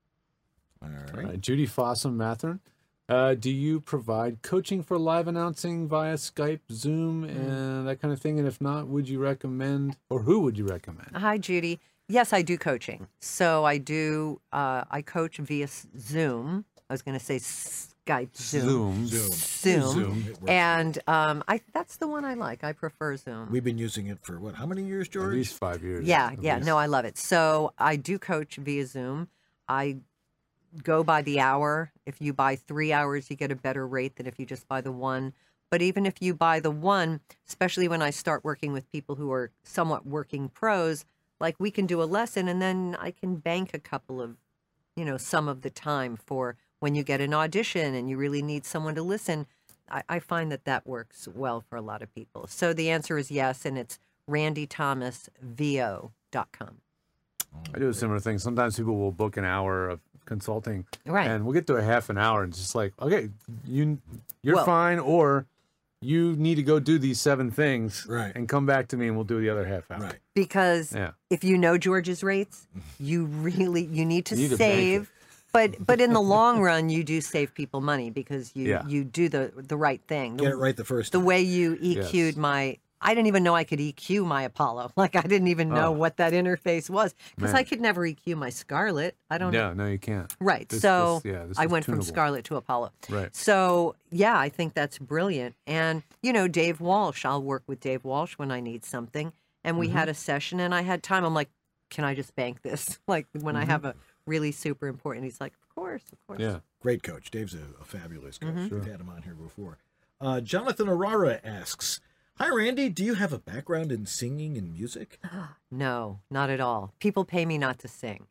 All All right. right. Judy Fossum Mathern. Uh, do you provide coaching for live announcing via Skype, Zoom, and that kind of thing? And if not, would you recommend, or who would you recommend? Hi, Judy. Yes, I do coaching. So I do, uh, I coach via s- Zoom. I was going to say Skype, Zoom. Zoom. Zoom. Zoom. Zoom, it works. And um, I that's the one I like. I prefer Zoom. We've been using it for what? How many years, George? At least five years. Yeah, at yeah. least. No, I love it. So I do coach via Zoom. I go by the hour. If you buy three hours, you get a better rate than if you just buy the one. But even if you buy the one, especially when I start working with people who are somewhat working pros, like we can do a lesson and then I can bank a couple of, you know, some of the time for when you get an audition and you really need someone to listen. I, I find that that works well for a lot of people. So the answer is yes, and it's randy thomas v o dot com. I do a similar thing. Sometimes people will book an hour of consulting, Right. and we'll get to a half an hour, and it's just like, okay, you you're Well- fine, or you need to go do these seven things, Right. and come back to me, and we'll do the other half hour. Right. Because Yeah. if you know George's rates, you really you need to You need to bank save. But but in the long run, you do save people money because you Yeah. you do the the right thing. Get it right the first The time. way you E Q'd Yes. my, I didn't even know I could E Q my Apollo. Like I didn't even know Oh. what that interface was because I Man. could never E Q my Scarlett. I don't know. No, no, you can't. Right. This- so this- yeah, this I is went from tunable. Scarlett to Apollo. Right. So yeah, I think that's brilliant. And you know, Dave Walsh, I'll work with Dave Walsh when I need something. And we Mm-hmm. had a session and I had time. I'm like, can I just bank this? Like when Mm-hmm. I have a really super important, he's like, of course, of course. Yeah. Great coach. Dave's a, a fabulous coach. Mhm. We've had him on here before. Uh, Jonathan Aurora asks, hi, Randy. Do you have a background in singing and music? No, not at all. People pay me not to sing.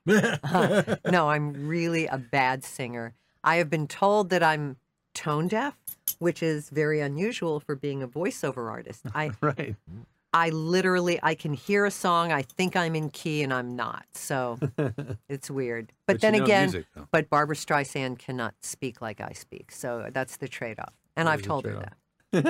No, I'm really a bad singer. I have been told that I'm tone deaf, which is very unusual for being a voiceover artist. I Right. I literally I can hear a song, I think I'm in key and I'm not. So it's weird. But, But then you know again, music, though. but Barbara Streisand cannot speak like I speak. So that's the trade-off. And That I've is a told her trade-off.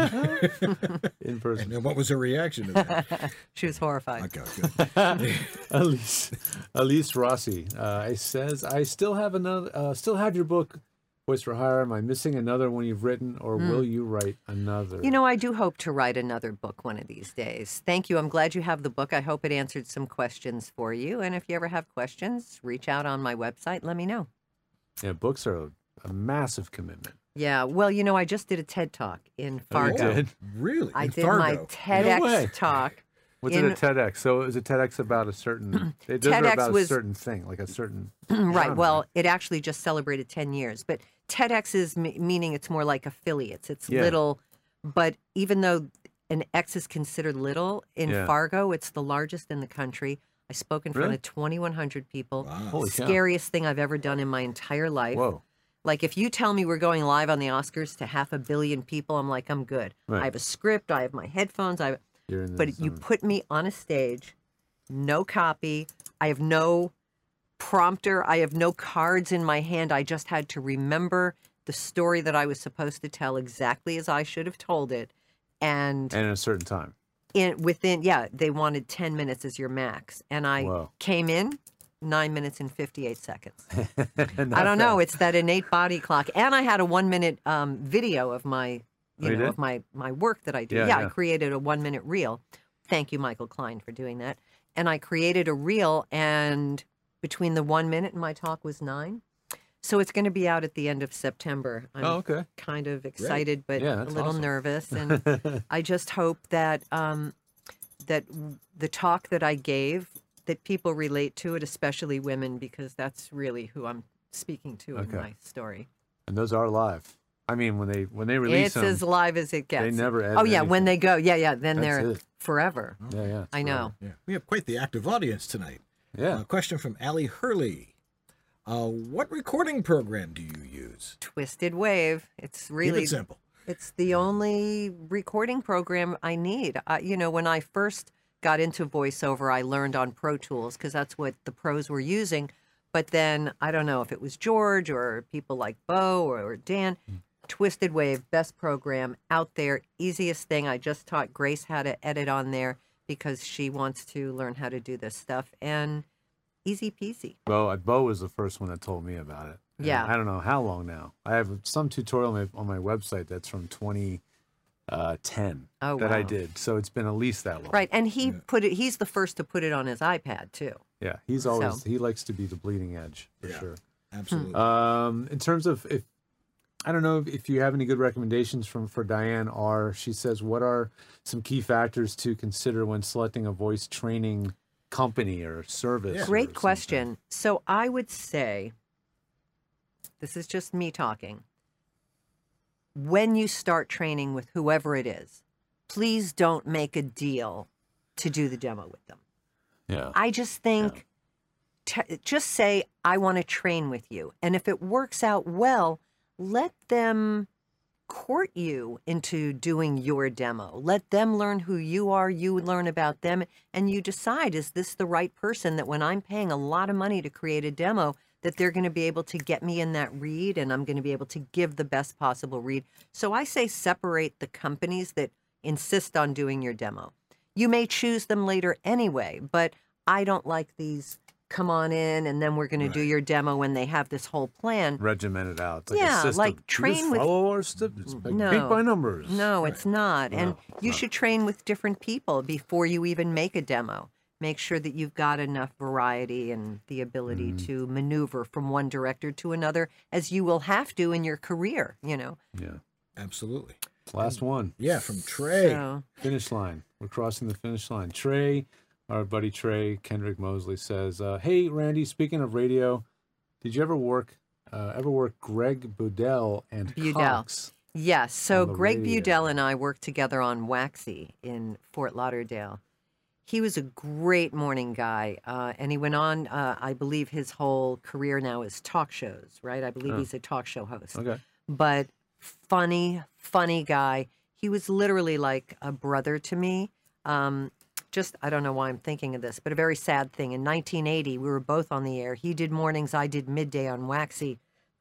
that. In person. And then what was her reaction to that? She was horrified. Okay, good. Elise, Elise Rossi uh, it says, I still have another, uh, still have your book, Voice for Hire. Am I missing another one you've written, or will you write another? You know, I do hope to write another book one of these days. Thank you. I'm glad you have the book. I hope it answered some questions for you. And if you ever have questions, reach out on my website. Let me know. Yeah, books are a, a massive commitment. Yeah, well, you know, I just did a TED Talk in Oh, you Fargo. did? Really? I In did my Fargo? TEDx No way. talk. Was in, it a TEDx? So is a TEDx about a certain? It does TEDx about a was- certain thing, like a certain. Right. genre. Well, it actually just celebrated ten years, but TEDx is m- meaning it's more like affiliates. It's Yeah. little, but even though an X is considered little in Yeah. Fargo, it's the largest in the country. I spoke in front Really? of twenty-one hundred people. Holy cow. Scariest thing I've ever done in my entire life. Whoa. Like if you tell me we're going live on the Oscars to half a billion people, I'm like, I'm good. Right. I have a script. I have my headphones. I. Have, You're in the but you zone. put me on a stage, no copy. I have no prompter. I have no cards in my hand. I just had to remember the story that I was supposed to tell exactly as I should have told it, and And at a certain time. in within yeah, they wanted ten minutes as your max, and I Whoa. came in nine minutes and fifty-eight seconds. Not I don't know. bad. It's that innate body clock, and I had a one-minute um, video of my, Oh, you you know, did? of my my work that I do. Yeah, Yeah, I yeah. created a one-minute reel. Thank you, Michael Klein, for doing that. And I created a reel, and between the one minute and my talk was nine. So it's going to be out at the end of September. I'm Oh, okay. kind of excited, but Yeah, a that's little awesome. nervous, and I just hope that um, that w- the talk that I gave, that people relate to it, especially women, because that's really who I'm speaking to Okay. in my story. And those are live. I mean, when they when they release It's them, as live as it gets. they never edit Oh yeah, when anything. they go, yeah, yeah, then That's they're it. forever. Yeah, yeah. I know. Yeah, we have quite the active audience tonight. Yeah. A question from Allie Hurley. Uh, what recording program do you use? Twisted Wave. It's really Keep it simple. It's the only recording program I need. Uh, you know, when I first got into voiceover, I learned on Pro Tools because that's what the pros were using. But then I don't know if it was George or people like Bo or, or Dan. Twisted Wave, best program out there, easiest thing. I just taught Grace how to edit on there because she wants to learn how to do this stuff, and easy peasy. Bo, Bo was the first one that told me about it. And Yeah. I don't know how long now. I have some tutorial on my, on my website that's from twenty ten Oh, that I wow. did. So it's been at least that long. Right, and he put it. He's the first to put it on his iPad too. Yeah, he's always So- he likes to be the bleeding edge for Yeah, sure. Absolutely. Um, in terms of if I don't know if, if you have any good recommendations from for Diane R. She says, what are some key factors to consider when selecting a voice training company or service? or Great something? question. So I would say, this is just me talking. When you start training with whoever it is, please don't make a deal to do the demo with them. Yeah. I just think, t- just say, I want to train with you. And if it works out well, let them court you into doing your demo. Let them learn who you are, you learn about them, and you decide, is this the right person that when I'm paying a lot of money to create a demo, that they're going to be able to get me in that read and I'm going to be able to give the best possible read. So I say separate the companies that insist on doing your demo. You may choose them later anyway, but I don't like these come on in and then we're going to do your demo when they have this whole plan. Regimented out. It's like Yeah, a system. like You train just with- follow our step. It's like No. paint by numbers. No, it's not. And No, you no. should train with different people before you even make a demo. Make sure that you've got enough variety and the ability Mm. to maneuver from one director to another, as you will have to in your career, you know. Yeah. Absolutely. Last one. Yeah, from Trey. So, Finish line. We're crossing the finish line. Trey, our buddy Trey, Kendrick Mosley says, uh, hey, Randy, speaking of radio, did you ever work uh, ever work Greg Budell and Budell. Cox? yes. So On the Greg radio. Budell and I worked together on Waxy in Fort Lauderdale. He was a great morning guy, uh, and he went on, uh, I believe his whole career now is talk shows, right? I believe Oh. he's a talk show host. Okay. But funny, funny guy. He was literally like a brother to me. Um, just, I don't know why I'm thinking of this, but a very sad thing. In nineteen eighty, we were both on the air. He did mornings, I did midday on Waxy.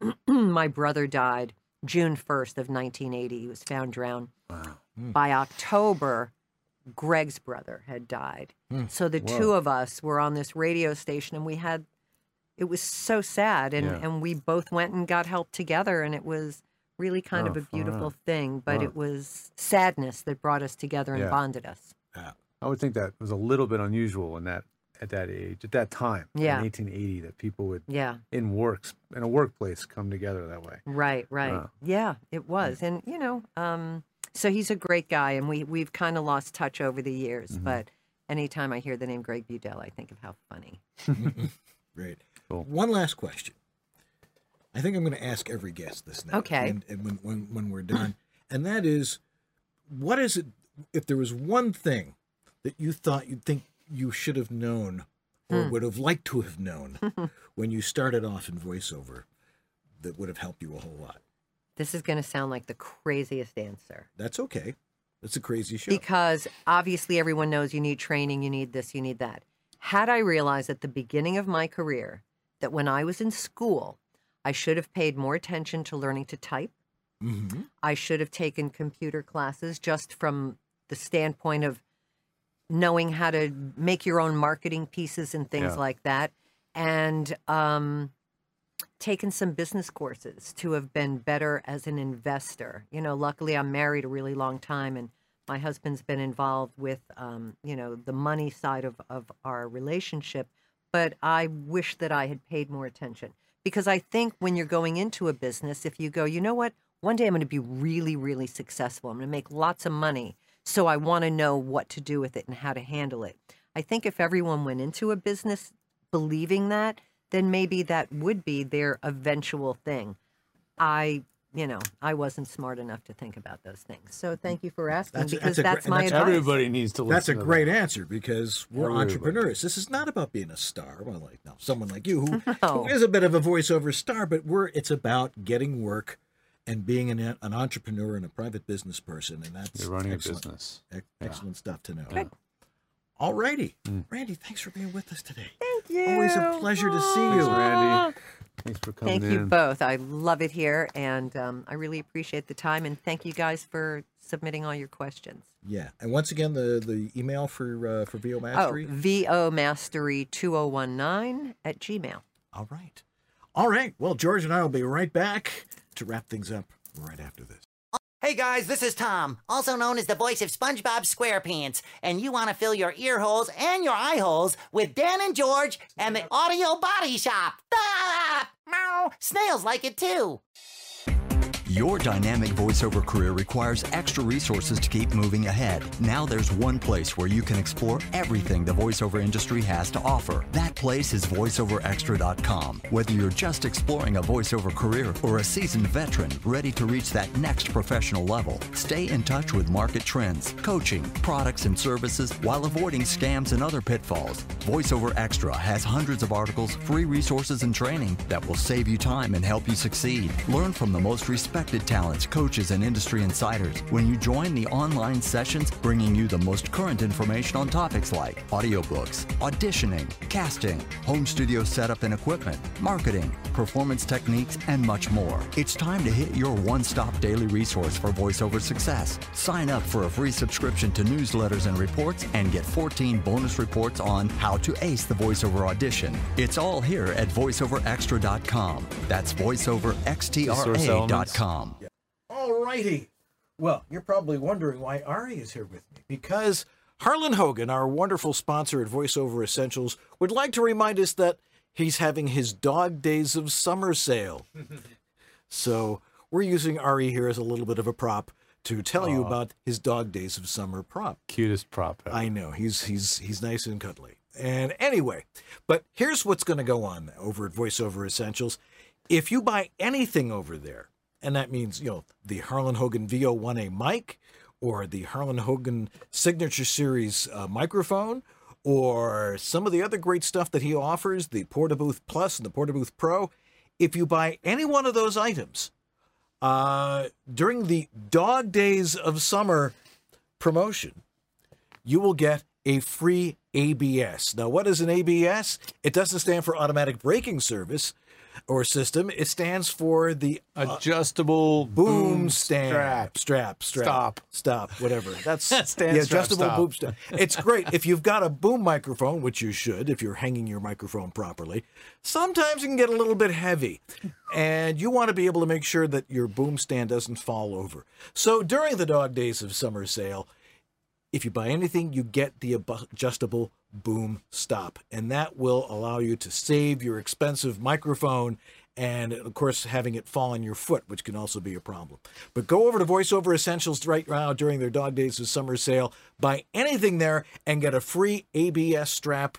My brother died June first of nineteen eighty. He was found drowned. Wow. By October, Greg's brother had died. Hmm. So the Whoa. two of us were on this radio station, and we had, it was so sad. And, Yeah. and we both went and got help together, and it was really kind Oh, of a far beautiful out. thing. But Wow. it was sadness that brought us together and Yeah. bonded us. I would think that was a little bit unusual in that at that age, at that time, Yeah. in eighteen eighty, that people would, Yeah. in works, in a workplace, come together that way. Right, right. Uh, Yeah, it was. And, you know, um, so he's a great guy, and we, we've kind of lost touch over the years. Mm-hmm. But anytime I hear the name Greg Budell, I think of how funny. Great. One last question. I think I'm going to ask every guest this now. Okay. And, and when, when, when we're done. And that is, what is it, if there was one thing that you thought you'd think you should have known or Hmm. would have liked to have known when you started off in voiceover that would have helped you a whole lot? This is going to sound like the craziest answer. That's okay. It's a crazy show. Because obviously everyone knows you need training, you need this, you need that. Had I realized at the beginning of my career that when I was in school, I should have paid more attention to learning to type. Mm-hmm. I should have taken computer classes just from the standpoint of knowing how to make your own marketing pieces and things Yeah. like that. And um, taken some business courses to have been better as an investor. You know, luckily I'm married a really long time, and my husband's been involved with, um, you know, the money side of, of our relationship. But I wish that I had paid more attention, because I think when you're going into a business, if you go, you know what, one day I'm going to be really, really successful. I'm going to make lots of money. So I want to know what to do with it and how to handle it. I think if everyone went into a business believing that, then maybe that would be their eventual thing. I, you know, I wasn't smart enough to think about those things. So thank you for asking, because a that's, gre- my that's- advice. Everybody needs to listen. That's a to great that. answer, because we're Everybody. entrepreneurs. This is not about being a star. Well, like no, someone like you who, No. who is a bit of a voiceover star, but we're it's about getting work and being an, an entrepreneur and a private business person, and that's You're running a excellent, business. ec- excellent stuff to know. Good. All righty, Mm. Randy, thanks for being with us today. Thank you. Always a pleasure to see Thanks, you, Randy. Thanks for coming Thank in. you both. I love it here, and um, I really appreciate the time. And thank you guys for submitting all your questions. Yeah, and once again, the the email for uh, for V O Mastery. Oh, V O Mastery two oh one nine at Gmail. All right, all right. Well, George and I will be right back to wrap things up right after this. Hey guys, this is Tom, also known as the voice of SpongeBob SquarePants, and you want to fill your ear holes and your eye holes with Dan and George and the Audio Body Shop. Ah! Meow! Snails like it too. Your dynamic voiceover career requires extra resources to keep moving ahead. Now there's one place where you can explore everything the voiceover industry has to offer. That place is voice over extra dot com. Whether you're just exploring a voiceover career or a seasoned veteran ready to reach that next professional level, stay in touch with market trends, coaching, products, and services while avoiding scams and other pitfalls. VoiceOver Extra has hundreds of articles, free resources, and training that will save you time and help you succeed. Learn from the most respected talents, coaches, and industry insiders when you join the online sessions, bringing you the most current information on topics like audiobooks, auditioning, casting, home studio setup and equipment, marketing, performance techniques, and much more. It's time to hit your one-stop daily resource for voiceover success. Sign up for a free subscription to newsletters and reports and get fourteen bonus reports on how to ace the voiceover audition. It's all here at voice over extra dot com. That's voice over extra dot com. All righty. Well, you're probably wondering why Ari is here with me. Because Harlan Hogan, our wonderful sponsor at VoiceOver Essentials, would like to remind us that he's having his Dog Days of Summer sale. So we're using Ari here as a little bit of a prop to tell you Aw. about his Dog Days of Summer prop. Cutest prop ever. I know. He's he's he's nice and cuddly. And anyway, but here's what's going to go on over at VoiceOver Essentials. If you buy anything over there, and that means, you know, the Harlan Hogan V O one A mic, or the Harlan Hogan Signature Series uh, microphone, or some of the other great stuff that he offers, the Portabooth Plus and the Portabooth Pro, if you buy any one of those items uh, during the Dog Days of Summer promotion, you will get a free A B S. Now, what is an A B S? It doesn't stand for Automatic Braking Service or System. It stands for the uh, Adjustable boom, boom stand. strap. Strap, strap, Stop. stop, whatever. That's Stand the strap, adjustable stop. boom strap. It's great if you've got a boom microphone, which you should if you're hanging your microphone properly. Sometimes it can get a little bit heavy, and you want to be able to make sure that your boom stand doesn't fall over. So during the Dog Days of Summer sale, if you buy anything, you get the adjustable boom stop, and that will allow you to save your expensive microphone and, of course, having it fall on your foot, which can also be a problem. But go over to VoiceOver Essentials right now during their Dog Days of Summer sale. Buy anything there and get a free A B S strap,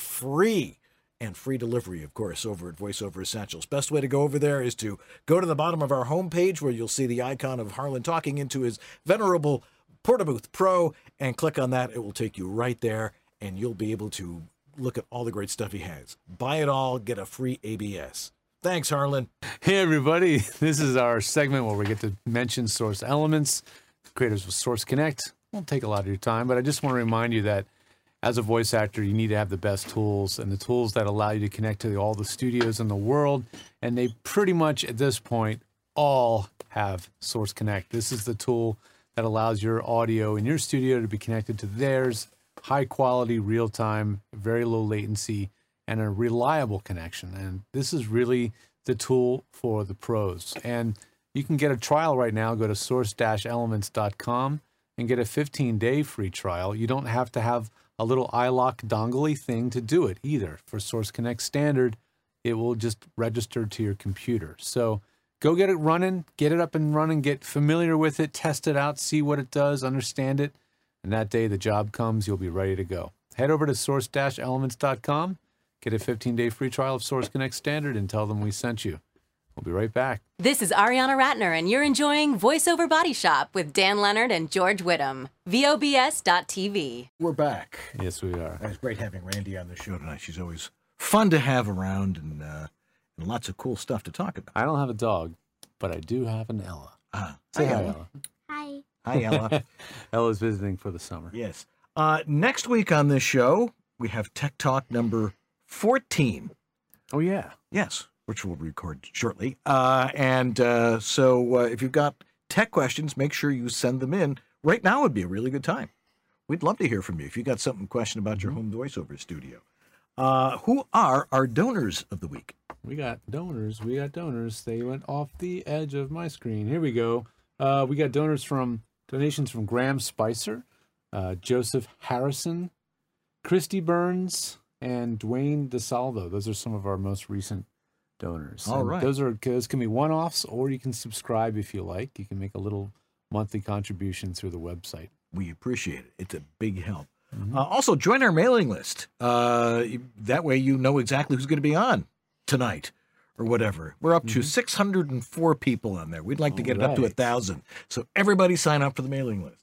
free, and free delivery, of course, over at VoiceOver Essentials. Best way to go over there is to go to the bottom of our homepage where you'll see the icon of Harlan talking into his venerable Portabooth Pro, and click on that. It will take you right there, and you'll be able to look at all the great stuff he has. Buy it all, get a free A B S. Thanks, Harlan. Hey, everybody. This is our segment where we get to mention Source Elements, creators of Source Connect. Won't take a lot of your time, but I just want to remind you that as a voice actor, you need to have the best tools and the tools that allow you to connect to all the studios in the world. And they pretty much, at this point, all have Source Connect. This is the tool that allows your audio in your studio to be connected to theirs. High quality, real time, very low latency, and a reliable connection. And this is really the tool for the pros. And you can get a trial right now. Go to source dash elements dot com and get a fifteen day free trial. You don't have to have a little iLock dongle-y thing to do it either. For Source Connect Standard, it will just register to your computer. So go get it running, get it up and running, get familiar with it, test it out, see what it does, understand it. And that day the job comes, you'll be ready to go. Head over to source dash elements dot com, get a fifteen day free trial of Source Connect Standard, and tell them we sent you. We'll be right back. This is Ariana Ratner, and you're enjoying VoiceOver Body Shop with Dan Leonard and George Whittam. V O B S dot T V. We're back. Yes, we are. It was great having Randy on the show tonight. She's always fun to have around, and, uh, and lots of cool stuff to talk about. I don't have a dog, but I do have an Ella. Ah, Say hi, hi, Ella. Ella. Hi. Hi, Ella. Ella's visiting for the summer. Yes. Uh, next week on this show, we have Tech Talk number fourteen. Oh, yeah. Yes, which we'll record shortly. Uh, and uh, so uh, if you've got tech questions, make sure you send them in. Right now would be a really good time. We'd love to hear from you if you got something question about your home voiceover studio. Uh, who are our donors of the week? We got donors. We got donors. They went off the edge of my screen. Here we go. Uh, we got donors from donations from Graham Spicer, uh, Joseph Harrison, Christy Burns, and Dwayne DeSalvo. Those are some of our most recent donors. All And right. Those are those can be one-offs, or you can subscribe if you like. You can make a little monthly contribution through the website. We appreciate it. It's a big help. Mm-hmm. Uh, also, join our mailing list. Uh, that way you know exactly who's going to be on tonight or whatever. We're up to six hundred four people on there. We'd like to get it up to a Alright. thousand. So everybody sign up for the mailing list.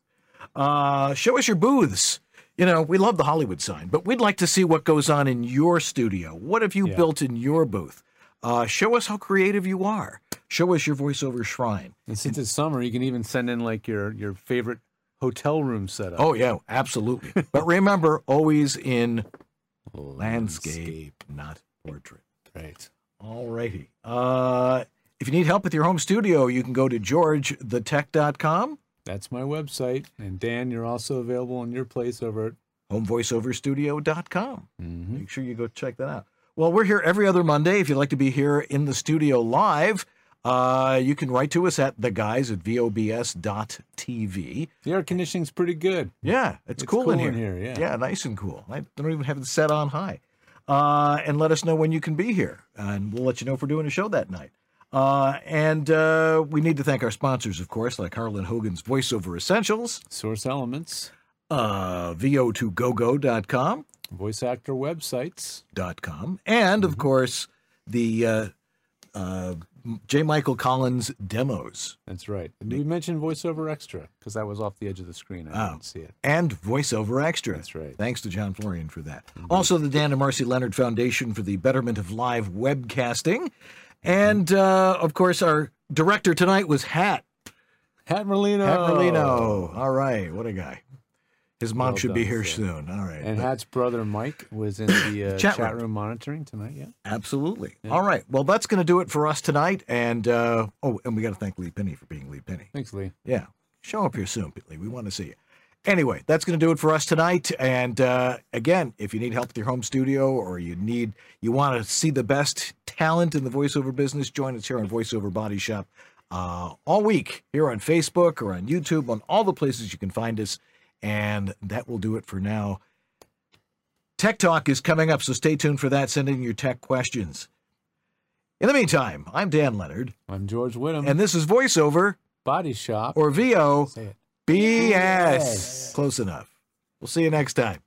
Uh, show us your booths. You know, we love the Hollywood sign, but we'd like to see what goes on in your studio. What have you Yeah. built in your booth? Uh, show us how creative you are. Show us your voiceover shrine. And since it's summer, you can even send in like your your favorite hotel room setup. Oh, yeah, absolutely. But remember, always in landscape, not portrait. Right. All righty. Uh, if you need help with your home studio, you can go to george the tech dot com. That's my website. And Dan, you're also available in your place over at home voiceover studio dot com. Mm-hmm. Make sure you go check that out. Well, we're here every other Monday. If you'd like to be here in the studio live, uh, you can write to us at the guys at V O B S dot T V. The air conditioning's pretty good. Yeah, it's, It's cool, cool in in here. here, yeah. Yeah, nice and cool. I don't even have it set on high. Uh, and let us know when you can be here, and we'll let you know if we're doing a show that night. Uh, and uh, we need to thank our sponsors, of course, like Harlan Hogan's VoiceOver Essentials, Source Elements, uh, V O two go go dot com, voice actor websites dot com, and of course the uh, uh, J. Michael Collins demos. That's right. And we mentioned VoiceOver Extra because that was off the edge of the screen. I Oh. didn't see it. And VoiceOver Extra. That's right. Thanks to John Florian for that. Also, the Dan and Marcy Leonard Foundation for the betterment of live webcasting. And, uh, of course, our director tonight was Hat. Hat Merlino. Hat Merlino. All right. What a guy. His mom Well should be done, here sir. soon. All right. And But- Hat's brother Mike was in the uh, Chat chat, room. room. monitoring tonight. Yeah. Absolutely. All right. Well, that's going to do it for us tonight. And, uh, oh, and we got to thank Lee Penny for being Lee Penny. Thanks, Lee. Yeah. Show up here soon, Lee. We want to see you. Anyway, that's going to do it for us tonight. And uh, again, if you need help with your home studio or you need, you want to see the best talent in the voiceover business, join us here on VoiceOver Body Shop uh, all week here on Facebook or on YouTube, on all the places you can find us. And that will do it for now. Tech Talk is coming up, so stay tuned for that. Send in your tech questions. In the meantime, I'm Dan Leonard. I'm George Whittam. And this is VoiceOver Body Shop. Or V O Say it. B S. Close enough. We'll see you next time.